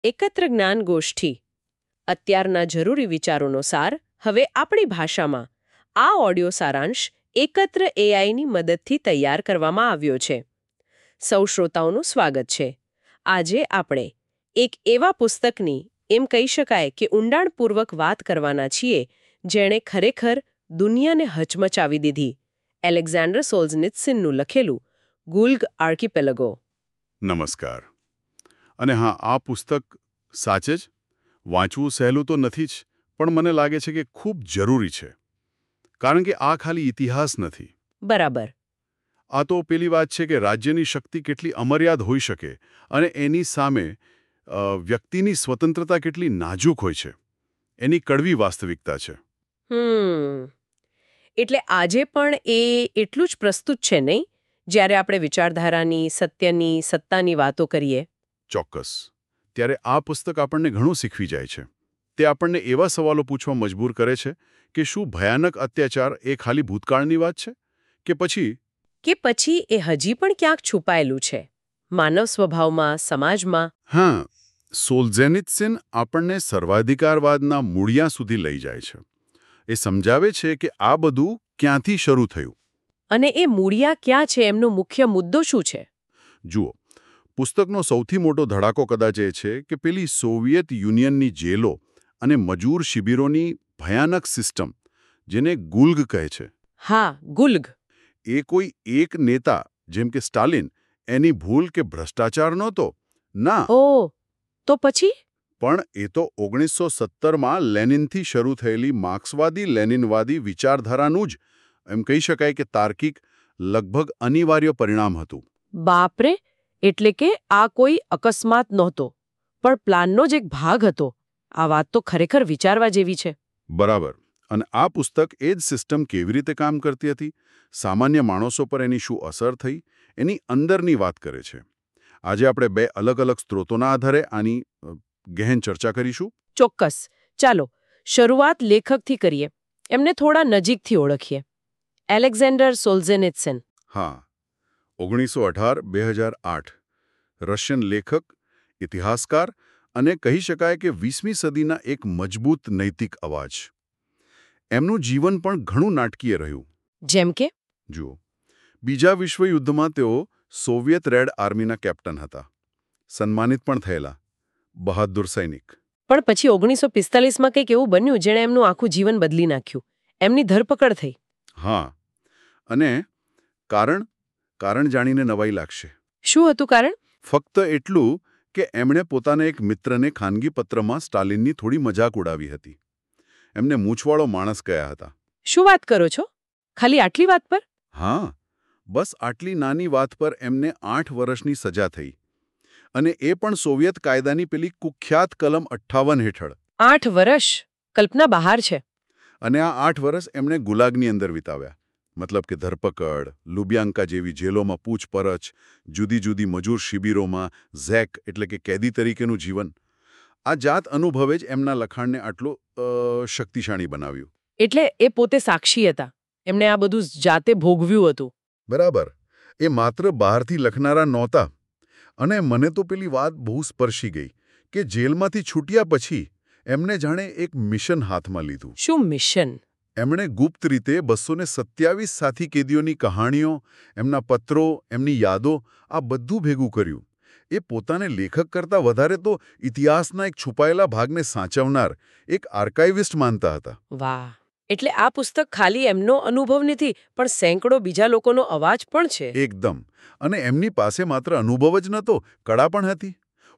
એકત્ર જ્ઞાન ગોષ્ઠી અત્યારના જરૂરી વિચારોનો સાર હવે આપણી ભાષામાં આ ઓડિયો સારાંશ એકત્ર એઆઈની મદદથી તૈયાર કરવામાં આવ્યો છે. સૌ શ્રોતાઓનું સ્વાગત છે. આજે આપણે એક એવા પુસ્તકની એમ કહી શકાય કે ઊંડાણપૂર્વક વાત કરવાના છીએ જેણે ખરેખર દુનિયાને હચમચાવી દીધી. એલેક્ઝાન્ડર સોલ્ઝનિત્સિનનું લખેલું ગુલ્ગ આર્કિપેલગો. નમસ્કાર. અને હા, આ પુસ્તક સાચે જ વાંચવું સહેલું તો નથી જ, પણ મને લાગે છે કે ખૂબ જરૂરી છે. કારણ કે આ ખાલી ઇતિહાસ નથી. બરાબર. આ તો પેલી વાત છે કે રાજ્યની શક્તિ કેટલી અમર્યાદ હોઈ શકે અને એની સામે વ્યક્તિની સ્વતંત્રતા કેટલી નાજુક હોય છે. એની કડવી વાસ્તવિકતા છે. એટલે આજે પણ એ એટલું જ પ્રસ્તુત છે નહીં, જ્યારે આપણે વિચારધારાની, સત્યની, સત્તાની વાતો કરીએ. ચોક્કસ. ત્યારે આ પુસ્તક આપણને ઘણું શીખવી જાય છે. તે આપણને એવા સવાલો પૂછવા મજબૂર કરે છે કે શું ભયાનક અત્યાચાર એ ખાલી ભૂતકાળની વાત છે કે પછી એ હજી પણ ક્યાંક છુપાયેલું છે માનવ સ્વભાવમાં, સમાજમાં. હા, સોલ્ઝેનિત્સિન આપણને સર્વાધિકારવાદના મૂળિયા સુધી લઈ જાય છે. એ સમજાવે છે કે આ બધું ક્યાંથી શરૂ થયું અને એ મૂળિયા ક્યાં છે, એમનો મુખ્ય મુદ્દો શું છે. જુઓ, પુસ્તકનો સૌથી મોટો ધડાકો કદાચ એ છે કે પેલી સોવિયત યુનિયનની જેલો અને મજૂર શિબિરોની ભયાનક સિસ્ટમ, જેને ગુલ્ગ કહે છે. હા, ગુલ્ગ. એ કોઈ એક નેતા જેમ કે સ્ટાલિન એની ભૂલ કે ભ્રષ્ટાચાર નહોતો. ના. તો પછી? પણ એ તો 1917માં લેનિનથી શરૂ થયેલી માર્ક્સવાદી લેનિનવાદી વિચારધારાનું જ એમ કહી શકાય કે તાર્કિક, લગભગ અનિવાર્ય પરિણામ હતું. બાપરે! એટલે કે આ કોઈ અકસ્માત નહોતો, પણ પ્લાનનો જ એક ભાગ હતો. આ વાત તો ખરેખર વિચારવા જેવી છે. બરાબર. અને આ પુસ્તક એ જ સિસ્ટમ કેવી રીતે કામ કરતી હતી, સામાન્ય માણસો પર એની શું અસર થઈ, એની અંદરની વાત કરે છે. આજે આપણે બે અલગ અલગ સ્ત્રોતોના આધારે આની ગહેન ચર્ચા કરીશું. ચોક્કસ. ચાલો શરૂઆત લેખકથી કરીએ. એમને થોડા નજીકથી ઓળખીએ. Alexander Solzhenitsyn. હા, 1918-2008 રશિયન લેખક, ઇતિહાસકાર અને કહી શકાય કે 20મી સદીના એક મજબૂત નૈતિક અવાજ. એમનું જીવન પણ ઘણું નાટકીય રહ્યું. જેમ કે? જુઓ, બીજા વિશ્વયુદ્ધમાં તેઓ સોવિયત રેડ આર્મીના કેપ્ટન હતા. સન્માનિત પણ થયેલા. બહાદુર સૈનિક. પણ પછી 1945માં કંઈક એવું બન્યું જેણે એમનું આખું જીવન બદલી નાખ્યું. એમની ધરપકડ થઈ. હા, અને કારણ જાણીને નવાઈ લાગશે. શું હતું કારણ? ફક્ત એટલું કે એમણે પોતાના એક મિત્રને ખાનગી પત્રમાં સ્ટાલિનની થોડી મજાક ઉડાવી હતી. એમને મૂછવાળો માણસ કહ્યા હતા. શું વાત કરો છો? ખાલી આટલી વાત પર? હા, બસ આટલી નાની વાત પર એમને 8 વર્ષની સજા થઈ. અને એ પણ સોવિયત કાયદાની પેલી કુખ્યાત કલમ 58 હેઠળ. 8 વર્ષ? કલ્પના બહાર છે. અને આ 8 વર્ષ એમણે ગુલાગની અંદર વિતાવ્યા. મતલબ કે ધરપકડ, લુબ્યાંકા જેવી જેલોમાં પૂછપરછ, જુદી જુદી મજૂર શિબિરોમાં ઝેક એટલે કે કેદી તરીકેનું જીવન. આ જાત અનુભવે જ એમના લખાણને આટલું શક્તિશાળી બનાવ્યું. એટલે એ પોતે સાક્ષી હતા. એમણે આ બધું જાતે ભોગવ્યું હતું. બરાબર. એ માત્ર બહારથી લખનારા નહોતા. અને મને તો પેલી વાત બહુ સ્પર્શી ગઈ કે જેલમાંથી છૂટ્યા પછી એમને જાણે એક મિશન હાથમાં લીધું. શું મિશન? એમણે ગુપ્ત રીતે 227 સાથી કેદીઓની કહાણીઓ, એમના પત્રો, એમની યાદો, આ બધું ભેગું કર્યું. એ પોતાને લેખક કરતાં વધારે તો ઇતિહાસના એક છુપાયેલા ભાગને સાચવનાર એક આર્કાઇવિસ્ટ માનતા હતા. વાહ! એટલે આ પુસ્તક ખાલી એમનો અનુભવ નથી, પણ સેંકડો બીજા લોકોનો અવાજ પણ છે. એકદમ. અને એમની પાસે માત્ર અનુભવ જ નહોતો, કળા પણ હતી.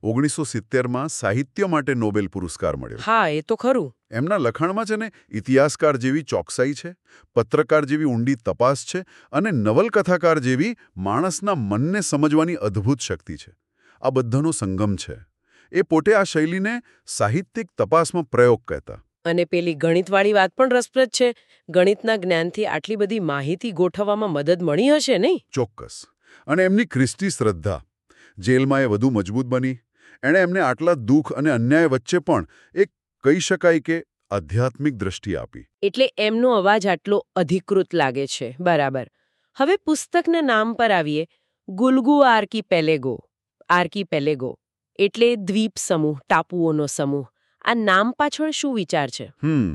1970માં સાહિત્ય માટે નોબેલ પુરસ્કાર મળ્યો. હા, એ તો ખરું. એમના લખાણમાં છે ને ઇતિહાસકાર જેવી ચોકસાઈ છે, પત્રકાર જેવી ઊંડી તપાસ છે અને નવલકથાકાર જેવી માણસના મનને સમજવાની અદ્ભુત શક્તિ છે. આ બધાનો સંગમ છે. એ પોતે આ શૈલીને સાહિત્યિક તપાસમાં પ્રયોગ કહેતા. અને પેલી ગણિતવાળી વાત પણ રસપ્રદ છે. ગણિતના જ્ઞાનથી આટલી બધી માહિતી ગોઠવવામાં મદદ મળી હશે નહીં? ચોક્કસ. અને એમની ખ્રિસ્તી શ્રદ્ધા. જેલમાં એ વધુ મજબૂત બની. એણે એમને આટલા દુઃખ અને અન્યાય વચ્ચે પણ એક કહી શકાય કે આધ્યાત્મિક દ્રષ્ટિ આપી. એટલે એમનો અવાજ આટલો અધિકૃત લાગે છે. બરાબર. હવે પુસ્તકના નામ પર આવીએ. ગુલ્ગુ આર્કિપેલેગો. એટલે દ્વીપ સમૂહ, ટાપુઓનો સમૂહ. આ નામ પાછળ શું વિચાર છે?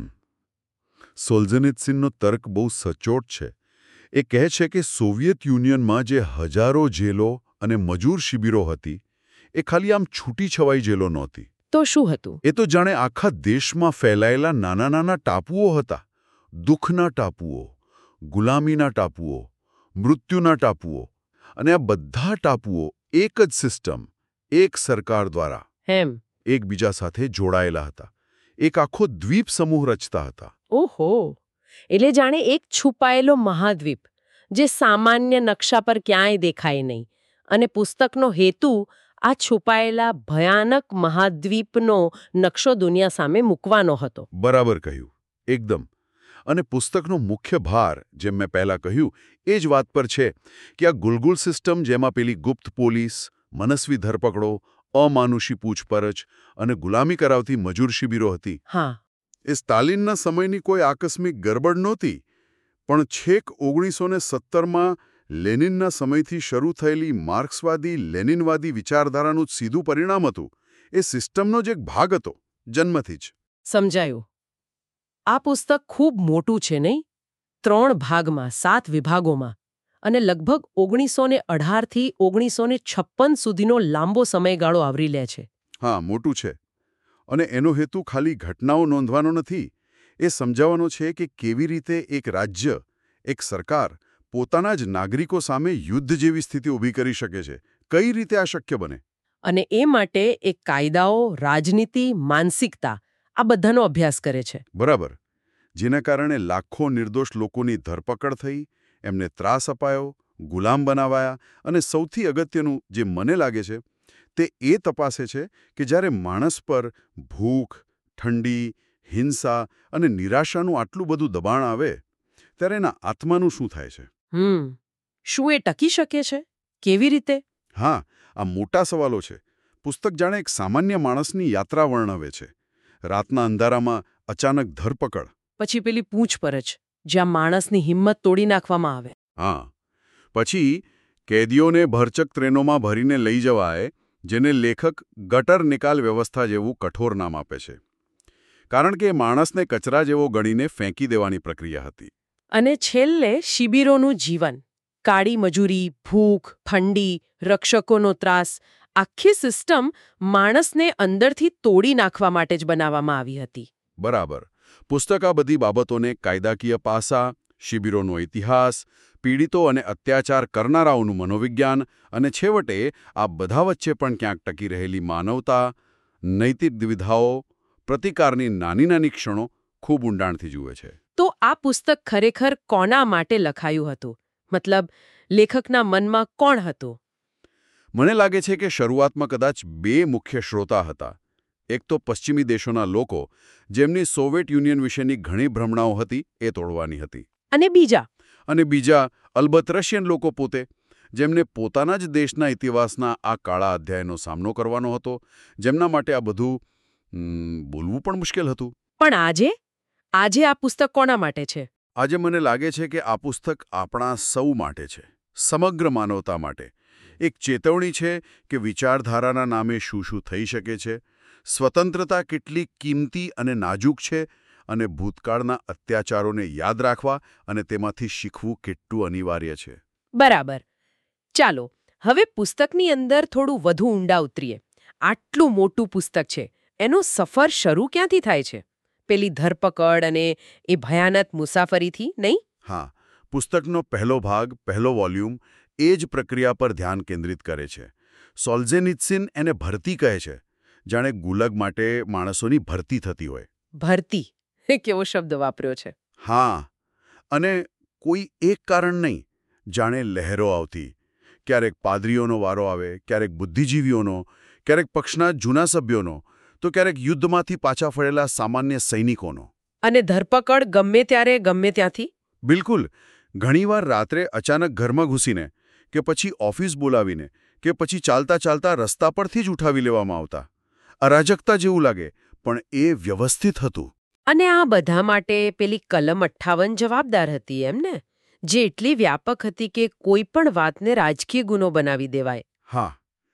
સોલ્ઝેનિત્સિનનો તર્ક બહુ સચોટ છે. એ કહે છે કે સોવિયત યુનિયનમાં જે હજારો જેલો અને મજૂર શિબિરો હતી, એ ખાલી આમ છૂટી છવાઈ જેલો નહોતી. તો શું હતું? એ તો જાણે આખા દેશમાં ફેલાયેલા નાના નાના ટાપુઓ હતા. દુઃખના ટાપુઓ, ગુલામીના ટાપુઓ, મૃત્યુના ટાપુઓ. અને આ બધા ટાપુઓ એક જ સિસ્ટમ, એક સરકાર દ્વારા એકબીજા સાથે જોડાયેલા હતા. એક આખો દ્વીપ સમૂહ રચતા હતા. ઓહો, એટલે જાણે એક છુપાયેલો મહાદ્વીપ જે સામાન્ય નકશા પર ક્યાંય દેખાય નહીં. અને પુસ્તકનો હેતુ આ છુપાયેલા ભયાનક મહાદ્વીપનો નકશો દુનિયા સામે મૂકવાનો હતો. બરાબર કહ્યું, એકદમ. અને પુસ્તકનો મુખ્ય ભાર, જેમ મેં પહેલાં કહ્યું, એ જ વાત પર છે કે આ ગુલગુલ સિસ્ટમ, જેમાં પેલી ગુપ્ત પોલીસ, મનસ્વી ધરપકડો, અમાનુષી પૂછપરછ અને ગુલામી કરાવતી મજૂર શિબિરો હતી, એ સ્ટાલિનના સમયની કોઈ આકસ્મિક ગરબડ નહોતી, પણ છેક 1917માં લેનિનના સમયથી શરૂ થયેલી માર્ક્સવાદી લેનિનવાદી વિચારધારાનું જ સીધું પરિણામ હતું. એ સિસ્ટમનો જ એક ભાગ હતો, જન્મથી જ. સમજાયું. આ પુસ્તક ખૂબ મોટું છે નહીં? 3 ભાગમાં, 7 વિભાગોમાં, અને લગભગ 1918 થી 1956 સુધીનો લાંબો સમયગાળો આવરી લે છે. હા, મોટું છે. અને એનો હેતુ ખાલી ઘટનાઓ નોંધવાનો નથી. એ સમજાવવાનો છે કે કેવી રીતે એક રાજ્ય, એક સરકાર પોતાના જ નાગરિકો સામે યુદ્ધ જેવી સ્થિતિ ઊભી કરી શકે છે. કઈ રીતે આ શક્ય બને? અને એ માટે એક કાયદાઓ, રાજનીતિ, માનસિકતા આ બધાનો અભ્યાસ કરે છે. બરાબર. જેના કારણે લાખો નિર્દોષ લોકોની ધરપકડ થઈ, એમને ત્રાસ અપાયો, ગુલામ બનાવાયા, અને સૌથી અગત્યનું જે મને લાગે છે તે એ તપાસે છે કે જ્યારે માણસ પર ભૂખ, ઠંડી, હિંસા અને નિરાશાનું આટલું બધું દબાણ આવે ત્યારે એના આત્માનું શું થાય છે? શું એ ટકી શકે છે? કેવી રીતે? હા, આ મોટા સવાલો છે. પુસ્તક જાણે એક સામાન્ય માણસની યાત્રા વર્ણવે છે. રાતના અંધારામાં અચાનક ધરપકડ, પછી પેલી પૂછપરછ, જ્યાં માણસની હિંમત તોડી નાખવામાં આવે. હા, પછી કેદીઓને ભરચક ટ્રેનોમાં ભરીને લઈ જવાય, જેને લેખક ગટર નિકાલ વ્યવસ્થા જેવું કઠોર નામ આપે છે. કારણ કે માણસને કચરા જેવો ગણીને ફેંકી દેવાની પ્રક્રિયા હતી. અને છેલ્લે શિબિરોનું જીવન, કાળી મજૂરી, ભૂખ, ઠંડી, રક્ષકોનો ત્રાસ, આખી સિસ્ટમ માણસને અંદરથી તોડી નાખવા માટે જ બનાવવામાં આવી હતી. બરાબર. પુસ્તક આ બધી બાબતોને કાયદાકીય પાસા, શિબિરોનો ઇતિહાસ, પીડિતો અને અત્યાચાર કરનારાઓનું મનોવિજ્ઞાન અને છેવટે આ બધા વચ્ચે પણ ક્યાંક ટકી રહેલી માનવતા, નૈતિક દ્વિધાઓ, પ્રતિકારની નાની નાની ક્ષણો ખૂબ ઊંડાણથી જુએ છે. તો આ પુસ્તક ખરેખર કોના માટે લખાયું હતું? મતલબ, લેખકના મનમાં કોણ હતું? મને લાગે છે કે શરૂઆતમાં કદાચ 2 મુખ્ય શ્રોતા હતા. એક તો પશ્ચિમી દેશોના લોકો, જેમની સોવિયત યુનિયન વિશેની ઘણી ભ્રમણાઓ હતી, એ તોડવાની હતી. અને બીજા અલબત્ત રશિયન લોકો પોતે, જેમને પોતાના જ દેશના ઇતિહાસના આ કાળા અધ્યાયનો સામનો કરવાનો હતો, જેમના માટે આ બધું બોલવું પણ મુશ્કેલ હતું. પણ આજે આ પુસ્તક કોના માટે છે? આજે મને લાગે છે કે આ પુસ્તક આપણા સૌ માટે છે, સમગ્ર માનવતા માટે. એક ચેતવણી છે કે વિચારધારાના નામે શું શું થઈ શકે છે, સ્વતંત્રતા કેટલી કિંમતી અને નાજુક છે, અને ભૂતકાળના અત્યાચારોને યાદ રાખવા અને તેમાંથી શીખવું કેટલું અનિવાર્ય છે. બરાબર. ચાલો, હવે પુસ્તકની અંદર થોડું વધુ ઊંડા ઉતરીએ. આટલું મોટું પુસ્તક છે, એનો સફર શરૂ ક્યાંથી થાય છે? પેલી ધરપકડ અને એ ભયાનક મુસાફરીથી, નહીં? હા, પુસ્તકનો પહેલો ભાગ, પહેલો વોલ્યુમ એ જ પ્રક્રિયા પર ધ્યાન કેન્દ્રિત કરે છે. સોલ્ઝેનિત્સિન એને ભરતી કહે છે, જાણે ગુલગ માટે માણસોની ભરતી થતી હોય. ભરતી? કેવો શબ્દ વાપર્યો છે. હા, અને કોઈ એક કારણ નહીં, જાણે લહેરો આવતી. ક્યારેક પાદરીઓનો વારો આવે, ક્યારેક બુદ્ધિજીવીઓનો, ક્યારેક પક્ષના જૂના સભ્યોનો, તો ક્યારેક યુદ્ધમાંથી પાછા ફરેલા સામાન્ય સૈનિકોનો. અને ધરપકડ ગમે ત્યારે, ગમે ત્યાંથી? બિલકુલ. ઘણીવાર રાત્રે અચાનક ઘરમાં ઘૂસીને, કે પછી ઓફિસ બોલાવીને, કે પછી ચાલતા ચાલતા રસ્તા પરથી જ ઉઠાવી લેવામાં આવતા. અરાજકતા જેવું લાગે, પણ એ વ્યવસ્થિત હતું. અને આ બધા માટે પેલી કલમ 58 જવાબદાર હતી, એમ ને? જે એટલી વ્યાપક હતી કે કોઈ પણ વાતને રાજકીય ગુનો બનાવી દેવાય. હા,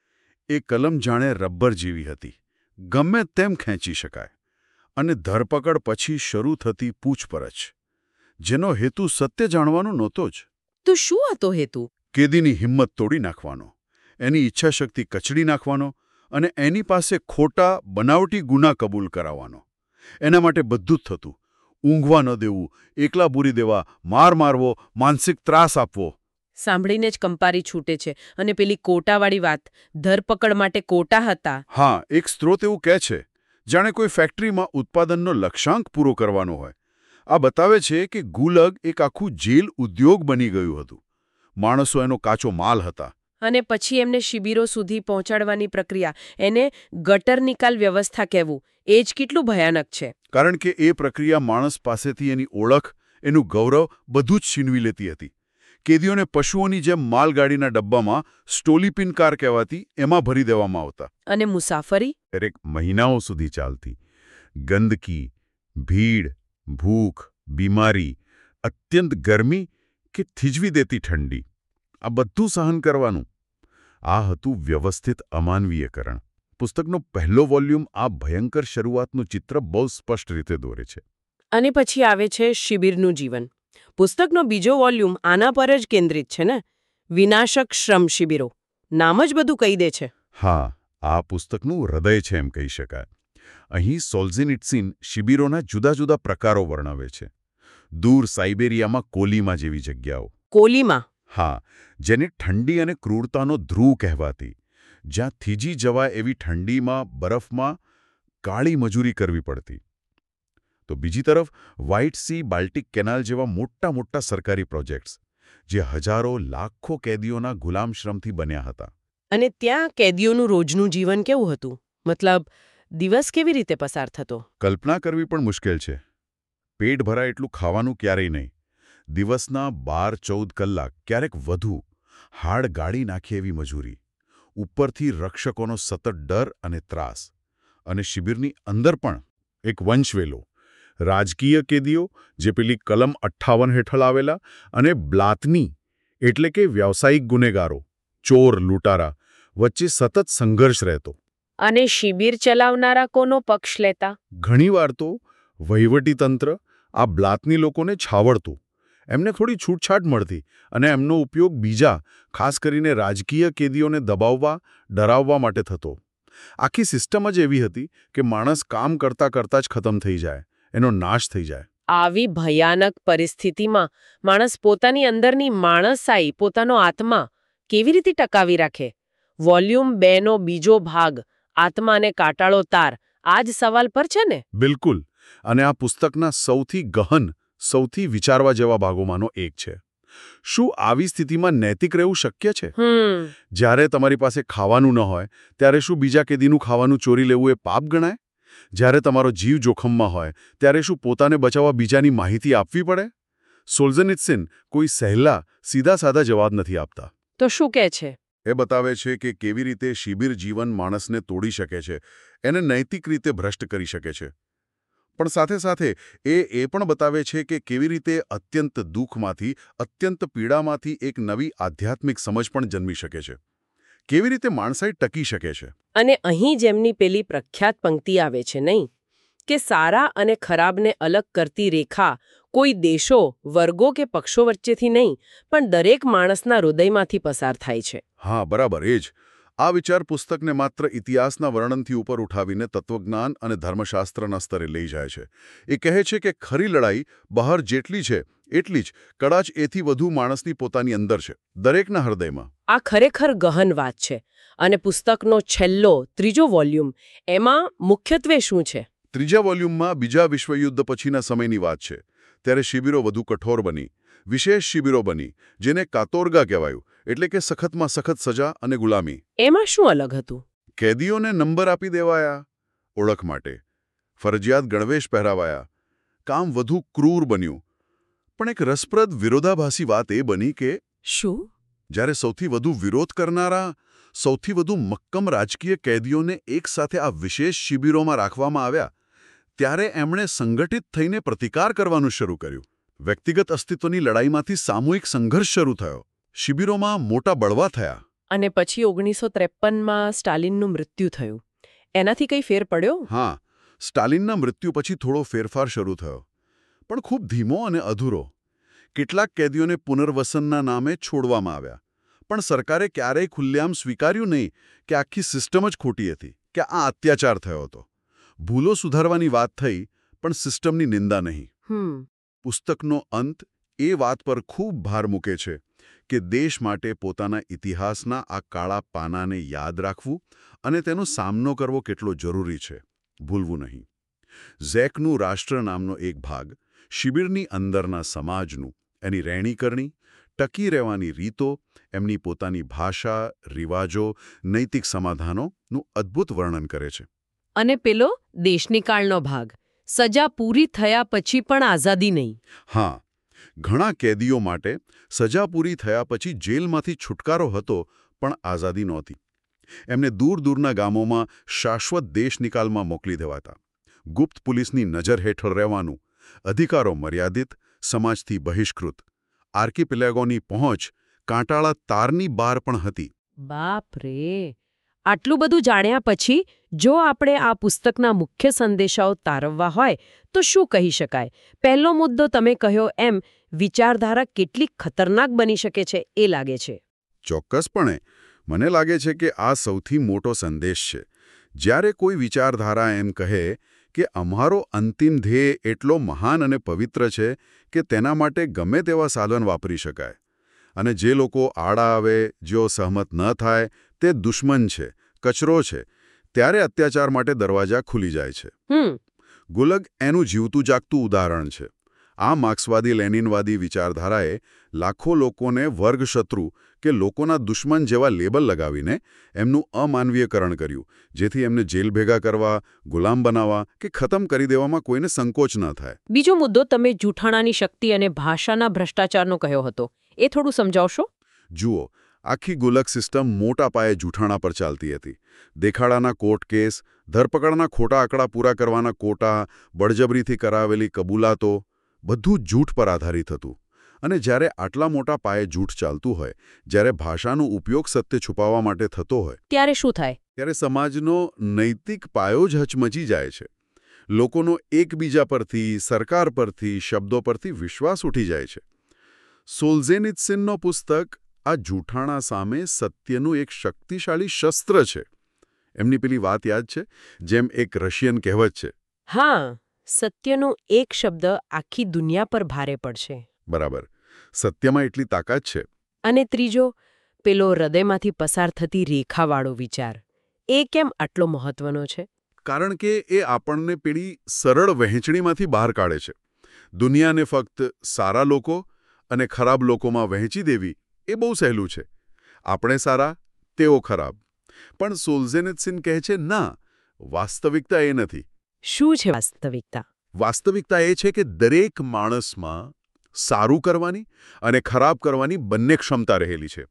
એ કલમ જાણે રબર જેવી હતી, ગમે તેમ ખેંચી શકાય. અને ધરપકડ પછી શરૂ થતી પૂછપરછ, જેનો હેતુ સત્ય જાણવાનો નહોતો જ. તો શું હતો હેતુ? કેદીની હિંમત તોડી નાખવાનો, એની ઈચ્છાશક્તિ કચડી નાખવાનો અને એની પાસે ખોટા બનાવટી ગુના કબૂલ કરાવવાનો. એના માટે બધું જ થતું. ઊંઘવા ન દેવું, એકલા પૂરી દેવા, માર મારવો, માનસિક ત્રાસ આપવો. સાંભળીને જ કંપારી છૂટે છે. અને પેલી કોટાવાળી વાત, ધરપકડ માટે કોટા હતા. હા, એક સ્ત્રોત એવું કહે છે, જાણે કોઈ ફેક્ટરીમાં ઉત્પાદનનો લક્ષ્યાંક પૂરો કરવાનો હોય. આ બતાવે છે કે ગુલગ એક આખું જેલ ઉદ્યોગ બની ગયું હતું. માણસો એનો કાચો માલ હતા. અને પછી એમને શિબિરો સુધી પહોંચાડવાની પ્રક્રિયા, એને ગટર નિકાલ વ્યવસ્થા કહેવું, એ જ કેટલું ભયાનક છે. કારણ કે એ પ્રક્રિયા માણસ પાસેથી એની ઓળખ, એનું ગૌરવ બધું જ છીનવી લેતી હતી. કેદીઓને પશુઓની જેમ માલગાડીના ડબ્બામાં સ્ટોલીપિન કાર કહેવાતી એમાં ભરી દેવામાં આવતા. અને મુસાફરી? દરેક મહિનાઓ સુધી ચાલતી. ગંદકી, ભીડ, ભૂખ, બીમારી, અત્યંત ગરમી કે થીજવી દેતી ઠંડી, આ બધું સહન કરવાનું. આ હતું વ્યવસ્થિત અમાનવીયકરણ. પુસ્તકનો પહેલો વોલ્યુમ આ ભયંકર શરૂઆતનું ચિત્ર બહુ સ્પષ્ટ રીતે દોરે છે. અને પછી આવે છે શિબિરનું જીવન. પુસ્તકનો બીજો વોલ્યુમ આના પર જ કેન્દ્રિત છે ને, વિનાશક શ્રમ શિબિરો. નામ જ બધું કહી દે છે. હા, આ પુસ્તકનું હૃદય છે એમ કહી શકાય. અહીં સોલ્ઝેનિટ્સિન શિબિરોના જુદા જુદા પ્રકારો વર્ણવે છે. દૂર સાઇબેરિયામાં કોલીમા જેવી જગ્યાઓ. કોલીમા? હા, જેને ઠંડી અને ક્રૂરતાનો ધ્રુવ કહેવાતી, જ્યાં થીજી જવાય એવી ઠંડીમાં, બરફમાં કાળી મજૂરી કરવી પડતી. તો બીજી તરફ વ્હાઇટ સી બાલ્ટિક કેનાલ જેવા મોટા મોટા સરકારી પ્રોજેક્ટ્સ, જે હજારો લાખો કેદીઓના ગુલામશ્રમથી બન્યા હતા. અને ત્યાં કેદીઓનું રોજનું જીવન કેવું હતું? મતલબ, દિવસ કેવી રીતે પસાર થતો? કલ્પના કરવી પણ મુશ્કેલ છે. પેટ ભરાય એટલું ખાવાનું ક્યારેય નહીં. દિવસના 12-14 કલાક, ક્યારેક વધુ, હાડ ગાળી નાખી એવી મજૂરી. ઉપરથી રક્ષકોનો સતત ડર અને ત્રાસ. અને શિબિરની અંદર પણ એક વંશવેલો. રાજકીય કેદીઓ, જે પેલી કલમ 58 હેઠળ આવેલા, અને બ્લાતની એટલે કે વ્યાવસાયિક ગુનેગારો, ચોર, લૂંટારા વચ્ચે સતત સંઘર્ષ રહેતો. અને શિબિર ચલાવનારા કોનો પક્ષ લેતા? ઘણીવાર તો વહીવટીતંત્ર આ બ્લાતની લોકોને છાવડતું. એમને થોડી છૂટછાટ મળતી અને એમનો ઉપયોગ બીજા, ખાસ કરીને રાજકીય કેદીઓને દબાવવા, ડરાવવા માટે થતો. આખી સિસ્ટમ જ એવી હતી કે માણસ કામ કરતા કરતા જ ખતમ થઈ જાય, એનો નાશ થઈ જાય. આવી ભયાનક પરિસ્થિતિમાં માણસ પોતાની અંદરની માણસાઈ, પોતાનો આત્મા કેવી રીતે ટકાવી રાખે? વોલ્યુમ 2 નો બીજો ભાગ, આત્મા અને કાટાળો તાર, આ જ સવાલ પર છે ને? બિલકુલ. અને આ પુસ્તકના સૌથી ગહન, સૌથી વિચારવા જેવા ભાગોમાંનો એક છે. શું આવી સ્થિતિમાં નૈતિક રહેવું શક્ય છે? જ્યારે તમારી પાસે ખાવાનું ન હોય, ત્યારે શું બીજા કેદીનું ખાવાનું ચોરી લેવું એ પાપ ગણાય? જ્યારે તમારો જીવ જોખમમાં હોય, ત્યારે શું પોતાને બચાવવા બીજાની માહિતી આપવી પડે? સોલ્ઝેનિત્સિન કોઈ સહેલા, સીધા સાદા જવાબ નથી આપતા. તો શું કહે છે? એ બતાવે છે કે કેવી રીતે શિબિર જીવન માણસને તોડી શકે છે, એને નૈતિક રીતે ભ્રષ્ટ કરી શકે છે. પણ સાથે સાથે એ પણ બતાવે છે કે કેવી રીતે અત્યંત દુઃખમાંથી, અત્યંત પીડામાંથી એક નવી આધ્યાત્મિક સમજ પણ જન્મી શકે છે. કેવી રીતે માણસાઈ ટકી શકે છે. અને અહીં જેમની પેલી પ્રખ્યાત પંક્તિ આવે છે નહીં, કે સારા અને ખરાબને અલગ કરતી રેખા કોઈ દેશો, વર્ગો કે પક્ષો વચ્ચેથી નહીં, પણ દરેક માણસના હૃદયમાંથી પસાર થાય છે. હા, બરાબર, એ જ. આ વિચાર પુસ્તકને માત્ર ઇતિહાસના વર્ણનથી ઉપર ઉઠાવીને તત્વજ્ઞાન અને ધર્મશાસ્ત્રના સ્તરે લઈ જાય છે. એ કહે છે કે ખરી લડાઈ બહાર જેટલી છે એટલી જ, કદાચ એથી વધુ માણસની પોતાની અંદર છે, દરેકના હૃદયમાં. આ ખરેખર ગહન વાત છે. અને પુસ્તકનો છેલ્લો, ત્રીજો વોલ્યુમ, એમાં મુખ્યત્વે શું છે? ત્રીજા વોલ્યુમમાં બીજા વિશ્વયુદ્ધ પછીના સમયની વાત છે. ત્યારે શિબિરો વધુ કઠોર બની, વિશેષ શિબિરો બની, જેને કાતોર્ગા કહેવાયું, એટલે કે સખતમાં સખત સજા અને ગુલામી. એમાં શું અલગ હતું? કેદીઓને નંબર આપી દેવાયા ઓળખ માટે, ફરજિયાત ગણવેશ પહેરાવાયા, કામ વધુ ક્રૂર બન્યું. પણ એક રસપ્રદ વિરોધાભાસી વાત એ બની કે શું? જ્યારે સૌથી વધુ વિરોધ કરનારા, સૌથી વધુ મક્કમ રાજકીય કેદીઓને એકસાથે આ વિશેષ શિબિરોમાં રાખવામાં આવ્યા, ત્યારે એમણે સંગઠિત થઈને પ્રતિકાર કરવાનું શરૂ કર્યું. વ્યક્તિગત અસ્તિત્વની લડાઈમાંથી સામૂહિક સંઘર્ષ શરૂ થયો. શિબિરોમાં મોટા બળવા થયા. અને પછી 1953માં સ્ટાલિનનું મૃત્યુ થયું. એનાથી કંઈ ફેર પડ્યો? હા, સ્ટાલિનના મૃત્યુ પછી થોડો ફેરફાર શરૂ થયો, પણ ખૂબ ધીમો અને અધૂરો. કેટલાક કેદીઓને પુનર્વસનના નામે છોડવામાં આવ્યા, પણ સરકારે ક્યારેય ખુલ્લેઆમ સ્વીકાર્યું નહીં કે આખી સિસ્ટમ જ ખોટી હતી, કે આ અત્યાચાર થયો હતો. ભૂલો સુધારવાની વાત થઈ, પણ સિસ્ટમની નિંદા નહીં. પુસ્તકનો અંત એ વાત પર ખૂબ ભાર મૂકે છે કે દેશ માટે પોતાના ઇતિહાસના આ કાળા પાનાને યાદ રાખવું અને તેનો સામનો કરવો કેટલો જરૂરી છે, ભૂલવું નહીં. ઝેકનું રાષ્ટ્ર નામનો એક ભાગ શિબિરની અંદરના સમાજનું, એની રહેણીકરણી, ટકી રહેવાની રીતો, એમની પોતાની ભાષા, રિવાજો, નૈતિક સમાધાનોનું અદ્ભુત વર્ણન કરે છે. અને પેલો દેશનિકાળનો ભાગ, સજા પૂરી થયા પછી પણ આઝાદી નહીં. હા, ઘણા કેદીઓ માટે સજા પૂરી થયા પછી જેલમાંથી છુટકારો હતો, પણ આઝાદી નહોતી. એમને દૂર દૂરના ગામોમાં શાશ્વત દેશનિકાલમાં મોકલી દેવાતા. ગુપ્ત પોલીસની નજર હેઠળ રહેવાનું, અધિકારો મર્યાદિત, સમાજથી બહિષ્કૃત. આર્કિપેલેગોની પહોંચ કાંટાળા તારની બહાર પણ હતી. બાપ રે! આટલું બધું જાણ્યા પછી જો આપણે આ પુસ્તકના મુખ્ય સંદેશાઓ તારવવા હોય તો શું કહી શકાય? પહેલો મુદ્દો તમે કહ્યો એમ વિચારધારા કેટલી ખતરનાક બની શકે છે એ લાગે છે. ચોક્કસપણે. મને લાગે છે કે આ સૌથી મોટો સંદેશ છે. જ્યારે કોઈ વિચારધારા એમ કહે કે અમારો અંતિમ ધ્યેય એટલો મહાન અને પવિત્ર છે કે તેના માટે ગમે તેવા સાધન વાપરી શકાય, અને જે લોકો આડા આવે, જેઓ સહમત ન થાય, તે દુશ્મન છે, કચરો છે, ત્યારે અત્યાચાર માટે દરવાજા ખુલી જાય છે. ગુલગ એનું જીવતું જાગતું ઉદાહરણ છે. આ માર્ક્સવાદી લેનિનવાદી વિચારધારાએ લાખો લોકોને વર્ગશત્રુ કે લોકોના દુશ્મન જેવા લેબલ લગાવીને એમનું અમાનવીયકરણ કર્યું, જેથી એમને જેલ ભેગા કરવા, ગુલામ બનાવવા કે ખતમ કરી દેવામાં કોઈને સંકોચ ન થાય. બીજો મુદ્દો તમે જૂઠાણાની શક્તિ અને ભાષાના ભ્રષ્ટાચારનો કહ્યો હતો, એ થોડું સમજાવશો? જુઓ, આખી ગુલક સિસ્ટમ મોટા પાયે જૂઠાણા પર ચાલતી હતી. દેખાડાના કોર્ટ કેસ, ધરપકડના ખોટા આંકડા પૂરા કરવાના કોટા, બળજબરીથી કરાવેલી કબૂલાતો, બધું જૂઠ પર આધારિત હતું. અને જ્યારે આટલા મોટા પાયે જૂઠ ચાલતું હોય, જ્યારે ભાષાનો ઉપયોગ સત્ય છુપાવવા માટે થતો હોય, ત્યારે શું થાય? ત્યારે સમાજનો નૈતિક પાયો જ હચમચી જાય છે. લોકોનો એકબીજા પરથી, સરકાર પરથી, શબ્દો પરથી વિશ્વાસ ઉઠી જાય છે. સોલ્ઝેનિત્સિનનો પુસ્તક આ જૂઠાણા સામે સત્યનું એક શક્તિશાળી શસ્ત્ર છે. એમની પેલી વાત યાદ છે, જેમ એક રશિયન કહેવત છે. હા, સત્યનો એક શબ્દ આખી દુનિયા પર ભારે પડશે. બરાબર. સત્યમાં એટલી તાકાત છે. અને ત્રીજો, પેલો હૃદયમાંથી પસાર થતી રેખાવાળો વિચાર, એ કેમ આટલો મહત્વનો છે? કારણ કે એ આપણને પેલી સરળ વહેંચણીમાંથી બહાર કાઢે છે. દુનિયાને ફક્ત સારા લોકો અને ખરાબ લોકોમાં વહેંચી દેવી એ બહુ સહેલું છે. આપણે સારા, તેઓ ખરાબ. પણ સોલ્ઝેનિત્સિન કહે છે, ના, વાસ્તવિકતા એ નથી. શું છે વાસ્તવિકતા? વાસ્તવિકતા એ છે કે દરેક માણસમાં સારું કરવાની અને ખરાબ કરવાની બંને ક્ષમતા રહેલી છે.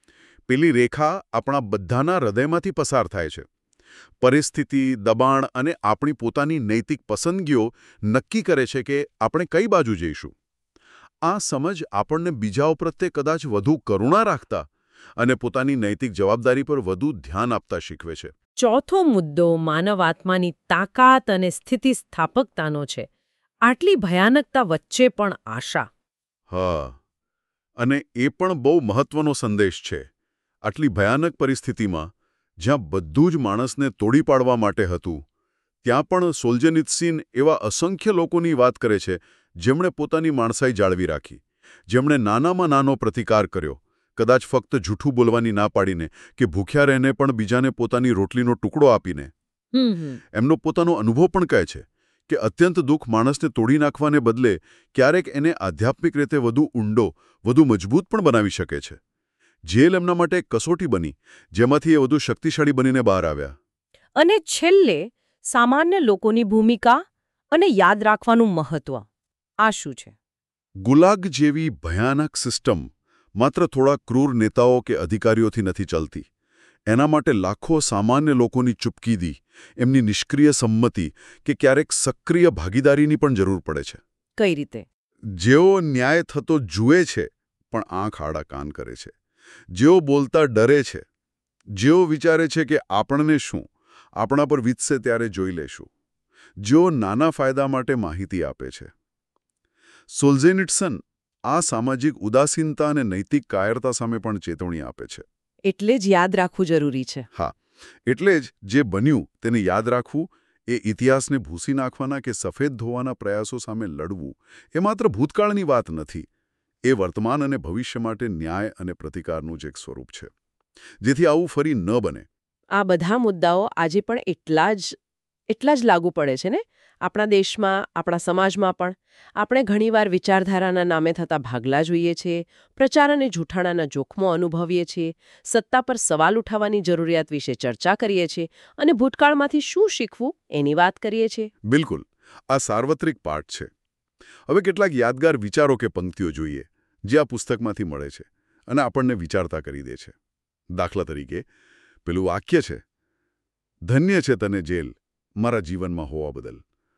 પેલી રેખા આપણા બધાના હૃદયમાંથી પસાર થાય છે. પરિસ્થિતિ, દબાણ અને આપણી પોતાની નૈતિક પસંદગીઓ નક્કી કરે છે કે આપણે કઈ બાજુ જઈશું. આ સમજ આપણને બીજાઓ પ્રત્યે કદાચ વધુ કરુણા રાખતા અને પોતાની નૈતિક જવાબદારી પર વધુ ધ્યાન આપતા શીખવે છે. ચોથો મુદ્દો માનવ આત્માની તાકાત અને સ્થિતિસ્થાપકતાનો છે. આટલી ભયાનકતા વચ્ચે પણ આશા. હા, અને એ પણ બહુ મહત્વનો સંદેશ છે. આટલી ભયાનક પરિસ્થિતિમાં, જ્યાં બધું જ માણસને તોડી પાડવા માટે હતું, ત્યાં પણ સોલ્ઝેનિત્સિન એવા અસંખ્ય લોકોની વાત કરે છે જેમણે પોતાની માણસાઈ જાળવી રાખી, જેમણે નાનામાં નાનો પ્રતિકાર કર્યો, કદાચ ફક્ત જૂઠું બોલવાની ના પાડીને કે ભૂખ્યા રહીને પણ બીજાને પોતાની રોટલીનો ટુકડો આપીને. એમનો પોતાનો અનુભવ પણ કહે છે કે અત્યંત દુઃખ માણસને તોડી નાખવાને બદલે ક્યારેક એને આધ્યાત્મિક રીતે વધુ ઊંડો, વધુ મજબૂત પણ બનાવી શકે છે. જેલ એમના માટે એક કસોટી બની, જેમાંથી એ વધુ શક્તિશાળી બનીને બહાર આવ્યા. અને છેલ્લે સામાન્ય લોકોની ભૂમિકા અને યાદ રાખવાનું મહત્વ. આ શું છે? ગુલાગ જેવી ભયાનક સિસ્ટમ માત્ર થોડા ક્રૂર નેતાઓ કે અધિકારીઓથી નથી ચાલતી. એના માટે લાખો સામાન્ય લોકોની ચૂપકીદી, એમની નિષ્ક્રિય સંમતિ કે ક્યારેક સક્રિય ભાગીદારીની પણ જરૂર પડે છે. કઈ રીતે? જેઓ ન્યાય થતો જુએ છે પણ આંખ આડા કાન કરે છે. જેઓ બોલતા ડરે છે, જેઓ વિચારે છે કે આપણને શું, આપણા પર વીતશે ત્યારે જોઈ લેશું, જેઓ નાના ફાયદા માટે માહિતી આપે છે. સોલ્ઝેનિટ્સન આ સામાજિક ઉદાસીનતા અને નૈતિક કાયરતા સામે પણ ચેતવણી આપે છે. એટલે જ યાદ રાખવું જરૂરી છે. હા, એટલે જ જે બન્યું તેને યાદ રાખવું, એ ઇતિહાસને ભૂંસી નાખવાના કે સફેદ ધોવાના પ્રયાસો સામે લડવું, એ માત્ર ભૂતકાળની વાત નથી. એ વર્તમાન અને ભવિષ્ય માટે ન્યાય અને પ્રતિકારનું જ એક સ્વરૂપ છે, જેથી આવું ફરી ન બને. આ બધા મુદ્દાઓ આજે પણ એટલા જ લાગુ પડે છે ને? આપણા દેશમાં, આપણા સમાજમાં પણ આપણે ઘણીવાર વિચારધારાના નામે થતા ભાગલા જોઈએ છીએ, પ્રચાર અને જૂઠાણાના જોખમો અનુભવીએ છીએ, સત્તા પર સવાલ ઉઠાવવાની જરૂરિયાત વિશે ચર્ચા કરીએ છીએ અને ભૂતકાળમાંથી શું શીખવું એની વાત કરીએ છીએ. બિલકુલ, આ સાર્વત્રિક પાઠ છે. હવે કેટલાક યાદગાર વિચારો કે પંક્તિઓ જોઈએ, જે આ પુસ્તકમાંથી મળે છે અને આપણને વિચારતા કરી દે છે. દાખલા તરીકે, પેલું વાક્ય છે, ધન્ય છે તને જેલ મારા જીવનમાં હોવા બદલ.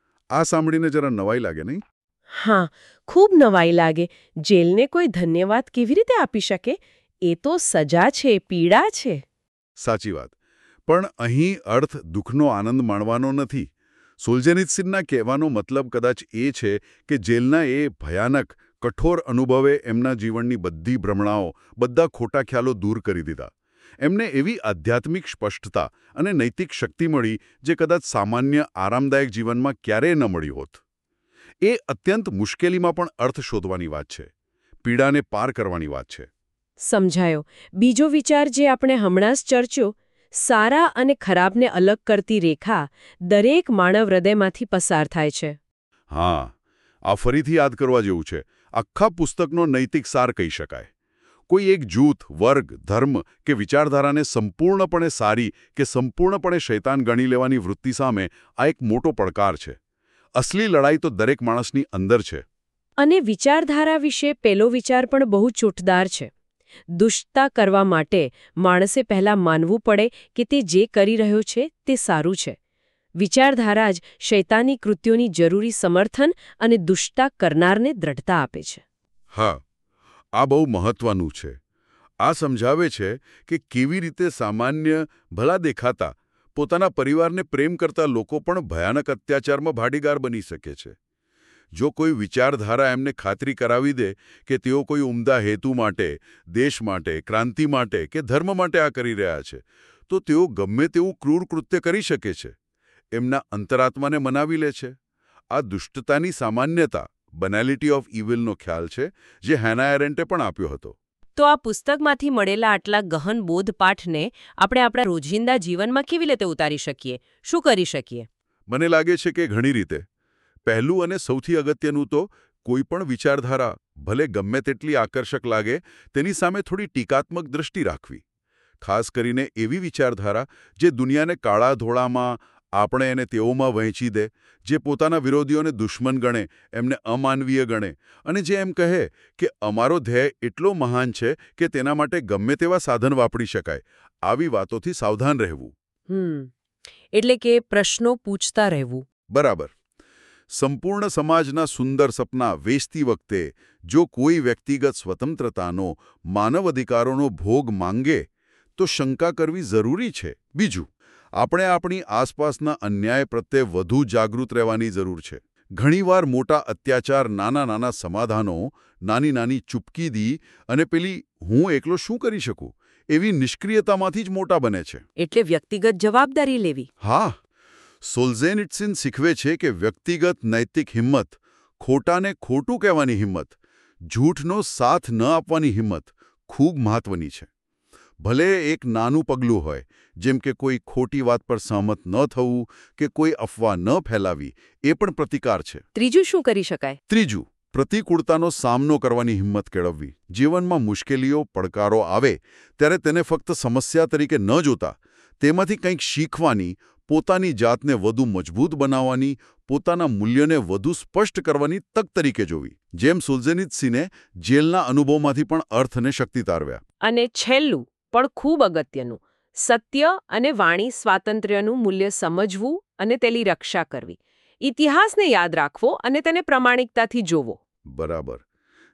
આ સાંભળીને જરા નવાઈ લાગે નહીં? હા, ખૂબ નવાઈ લાગે. જેલને કોઈ ધન્યવાદ કેવી રીતે આપી શકે? એ તો સજા છે, પીડા છે. સાચી વાત. પણ અહીં અર્થ દુઃખનો આનંદ માણવાનો નથી. સોલ્જેનિત્સિનના કહેવાનો મતલબ કદાચ એ છે કે જેલના એ ભયાનક, કઠોર અનુભવે એમના જીવનની બધી ભ્રમણાઓ, બધા ખોટા ખ્યાલો દૂર કરી દીધા. એમને એવી આધ્યાત્મિક સ્પષ્ટતા અને નૈતિક શક્તિ મળી જે કદાચ સામાન્ય આરામદાયક જીવનમાં ક્યારેય ન મળી હોત. એ અત્યંત મુશ્કેલીમાં પણ અર્થ શોધવાની વાત છે, પીડાને પાર કરવાની વાત છે. સમજાયો. બીજો વિચાર જે આપણે હમણાં જ ચર્ચ્યો, સારા અને ખરાબને અલગ કરતી રેખા દરેક માનવ હૃદયમાંથી પસાર થાય છે. હા, આ ફરીથી યાદ કરવા જેવું છે. આખા પુસ્તકનો નૈતિક સાર કહી શકાય. કોઈ એક જૂથ, વર્ગ, ધર્મ કે વિચારધારાને સંપૂર્ણપણે સારી કે સંપૂર્ણપણે શૈતાન ગણી લેવાની વૃત્તિ સામે આ એક મોટો પડકાર છે. અસલી લડાઈ તો દરેક માણસની અંદર છે. અને વિચારધારા વિશે પેલો વિચાર પણ બહુ ચૂંટદાર છે. દુષ્ટતા કરવા માટે માણસે પહેલા માનવું પડે કે તે જે કરી રહ્યો છે તે સારું છે. વિચારધારા જ શૈતાની કૃત્યોની જરૂરી સમર્થન અને દુષ્ટતા કરનારને દ્રઢતા આપે છે. હા, આ બહુ મહત્વનું છે. આ સમજાવે છે કે કેવી રીતે સામાન્ય, ભલા દેખાતા, પોતાના પરિવારને પ્રેમ કરતા લોકો પણ ભયાનક અત્યાચારમાં ભાગીદાર બની શકે છે. જો કોઈ વિચારધારા એમને ખાતરી કરાવી દે કે તેઓ કોઈ ઉમદા હેતુ માટે, દેશ માટે, ક્રાંતિ માટે કે ધર્મ માટે આ કરી રહ્યા છે, તો તેઓ ગમે તેવું ક્રૂર કૃત્ય કરી શકે છે. એમના અંતરાત્માને મનાવી લે છે. આ દુષ્ટતાની સામાન્યતા, બેનાલિટી ઓફ ઇવિલનો ખ્યાલ છે, જે હેના એરેન્ટે પણ આપ્યો હતો. તો આ પુસ્તકમાંથી મળેલા આટલા ગહન બોધપાઠને આપણે આપણા રોજિંદા જીવનમાં કેવી રીતે ઉતારી શકીએ? શું કરી શકીએ? મને લાગે છે કે ઘણી રીતે. પહેલું અને સૌથી અગત્યનું તો કોઈ પણ વિચારધારા, ભલે ગમે તેટલી આકર્ષક લાગે, તેની સામે થોડી ટીકાત્મક દૃષ્ટિ રાખવી. ખાસ કરીને એવી વિચારધારા જે દુનિયાને કાળા ધોળામાં, આપણે એને તેઓમાં વહેંચી દે, જે પોતાના વિરોધીઓને દુશ્મન ગણે, એમને અમાનવીય ગણે, અને જે એમ કહે કે અમારો ધ્યેય એટલો મહાન છે કે તેના માટે ગમે તેવા સાધન વાપરી શકાય. આવી વાતોથી સાવધાન રહેવું. એટલે કે પ્રશ્નો પૂછતા રહેવું. બરાબર. સંપૂર્ણ સમાજના સુંદર સપના વેચતી વખતે જો કોઈ વ્યક્તિગત સ્વતંત્રતાનો, માનવ અધિકારોનો ભોગ માંગે, તો શંકા કરવી જરૂરી છે. બીજું, આપણે આપણી આસપાસના અન્યાય પ્રત્યે વધુ જાગૃત રહેવાની જરૂર છે. ઘણીવાર મોટા અત્યાચાર, નાના સમાધાનો, નાની ચૂપકીદી અને પેલી હું એકલો શું કરી શકું એવી નિષ્ક્રિયતામાંથી જ મોટા બને છે. એટલે વ્યક્તિગત જવાબદારી લેવી. હા, સોલ્ઝેનિટ્સિન શીખવે છે કે વ્યક્તિગત નૈતિક હિંમત, ખોટાને ખોટું કહેવાની હિંમત, જૂઠનો સાથ ન આપવાની હિંમત ખૂબ મહત્વની છે. ભલે એક નાનું પગલું હોય, જેમ કે કોઈ ખોટી વાત પર સહમત ન થવું કે કોઈ અફવા ન ફેલાવી, એ પણ પ્રતિકાર છે. ત્રીજું શું કરી શકાય? ત્રીજું, પ્રતિકૂળતાનો સામનો કરવાની હિંમત કેળવવી. જીવનમાં મુશ્કેલીઓ, પડકારો આવે ત્યારે તેને ફક્ત સમસ્યા તરીકે ન જોતા, તેમાંથી કંઈક શીખવાની, પોતાની જાતને વધુ મજબૂત બનાવવાની, પોતાના મૂલ્યોને વધુ સ્પષ્ટ કરવાની તક તરીકે જોવી. જેમ સોલ્ઝેનિત્સિને જેલના અનુભવમાંથી પણ અર્થ અને શક્તિ તારવ્યા. અને છેલ્લું પણ ખૂબ અગત્યનું, સત્ય અને વાણી સ્વાતંત્ર્યનું મૂલ્ય સમજવું અને તેની રક્ષા કરવી. ઇતિહાસને યાદ રાખવો અને તેને પ્રામાણિકતાથી જોવો. બરાબર.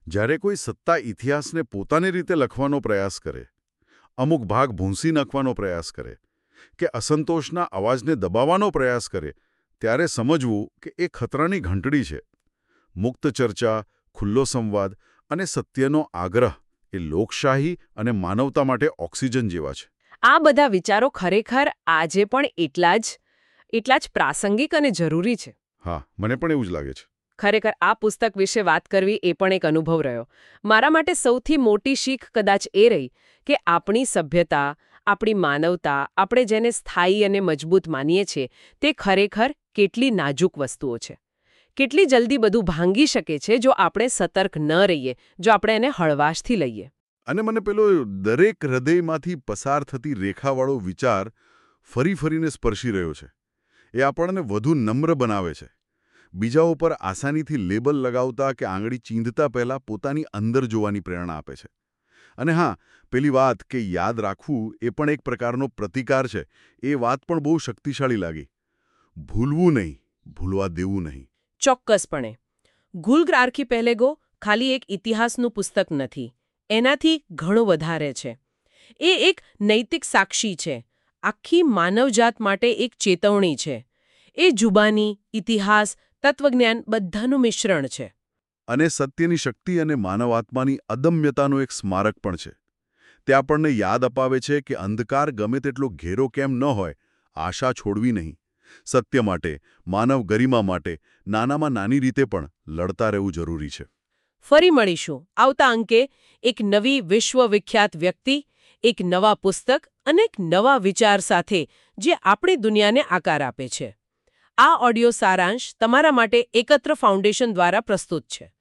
જ્યારે કોઈ સત્તા ઇતિહાસને પોતાની રીતે લખવાનો પ્રયાસ કરે, અમુક ભાગ ભૂંસી નાખવાનો પ્રયાસ કરે કે અસંતોષના અવાજને દબાવવાનો પ્રયાસ કરે, ત્યારે સમજવું કે એ ખતરાની ઘંટડી છે. મુક્ત ચર્ચા, ખુલ્લો સંવાદ અને સત્યનો આગ્રહ એ લોકશાહી અને માનવતા માટે ઓક્સિજન જેવા છે. આ બધા વિચારો ખરેખર આજે પણ એટલા જ પ્રાસંગિક અને જરૂરી છે. હા, મને પણ એવું જ લાગે છે. ખરેખર આ પુસ્તક વિશે વાત કરવી એ પણ એક અનુભવ રહ્યો. મારા માટે સૌથી મોટી શીખ કદાચ એ રહી કે આપણી સભ્યતા, આપણી માનવતા, આપણે જેને સ્થાયી અને મજબૂત માનીએ છીએ, તે ખરેખર કેટલી નાજુક વસ્તુઓ છે. કેટલી જલ્દી બધું ભાંગી શકે છે જો આપણે સતર્ક ન રહીએ, જો આપણે એને હળવાશથી લઈએ. અને મને પેલો દરેક હૃદયમાંથી પસાર થતી રેખાવાળો વિચાર ફરી ફરીને સ્પર્શી રહ્યો છે. એ આપણને વધુ નમ્ર બનાવે છે. બીજાઓ પર આસાનીથી લેબલ લગાવતા કે આંગળી ચીંધતા પહેલાં પોતાની અંદર જોવાની પ્રેરણા આપે છે. અને હા, પેલી વાત કે યાદ રાખવું એ પણ એક પ્રકારનો પ્રતિકાર છે, એ વાત પણ બહુ શક્તિશાળી લાગી. ભૂલવું નહીં, ભૂલવા દેવું નહીં. ચોક્કસપણે. ગુલ્ગ આર્કિપેલેગો ખાલી એક ઇતિહાસનું પુસ્તક નથી. એનાથી ઘણું વધારે છે. એ એક નૈતિક સાક્ષી છે. આખી માનવજાત માટે એક ચેતવણી છે. એ જુબાની, ઇતિહાસ, તત્વજ્ઞાન બધાનું મિશ્રણ છે. અને સત્યની શક્તિ અને માનવાત્માની અદમ્યતાનું એક સ્મારક પણ છે. તે આપણને યાદ અપાવે છે કે અંધકાર ગમે તેટલો ઘેરો કેમ ન હોય, આશા છોડવી નહીં. સત્ય માટે, માનવ ગરિમા માટે નાનામાં નાની રીતે પણ લડતા રહેવું જરૂરી છે. ફરી મળીશું આવતા અંકે એક નવી વિશ્વવિખ્યાત વ્યક્તિ, એક નવા પુસ્તક અને એક નવા વિચાર સાથે જે આપણી દુનિયાને આકાર આપે છે. આ ઓડિયો સારાંશ તમારા માટે એકત્ર ફાઉન્ડેશન દ્વારા પ્રસ્તુત છે.